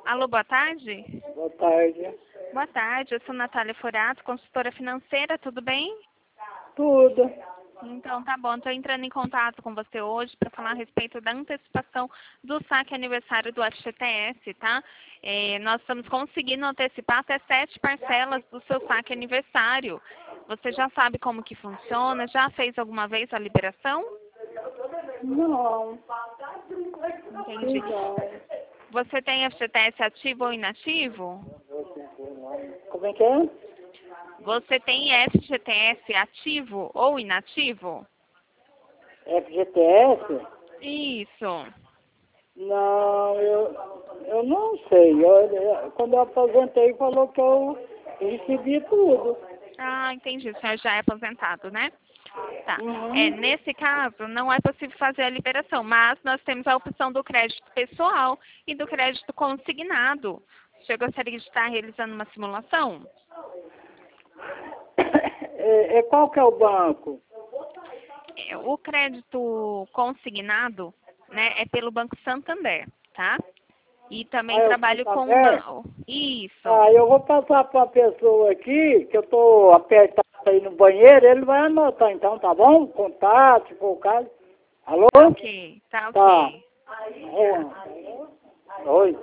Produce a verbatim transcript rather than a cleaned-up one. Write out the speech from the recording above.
Alô, boa tarde? Boa tarde. Boa tarde, eu sou Natália Forato, consultora financeira, tudo bem? Tudo. Então tá bom, estou entrando em contato com você hoje para falar a respeito da antecipação do saque aniversário do F G T S, tá? É, nós estamos conseguindo antecipar até sete parcelas do seu saque aniversário. Você já sabe como que funciona? Já fez alguma vez a liberação? Não. Entendi. Não. Você tem F G T S ativo ou inativo? Como é que é? Você tem F G T S ativo ou inativo? F G T S? Isso. Não, eu, eu não sei. Eu, eu- quando eu aposentei, falou que eu recebi tudo. Ah, entendi. O senhor já é aposentado, né? Tá. Uhum. É, nesse caso, não é possível fazer a liberação, mas nós temos a opção do crédito pessoal e do crédito consignado. O senhor gostaria de estar realizando uma simulação? É, é qual que é o banco? É, o crédito consignado, né, é pelo Banco Santander, tá? E também Ah, é o trabalho com o Santander? banco. Isso. Ah, eu vou passar para a pessoa aqui, que eu estou apertado aí no banheiro, ele vai anotar então, tá bom? Contato, se for o caso. Alô? Tá ok, tá Tá. ok. É. Oi.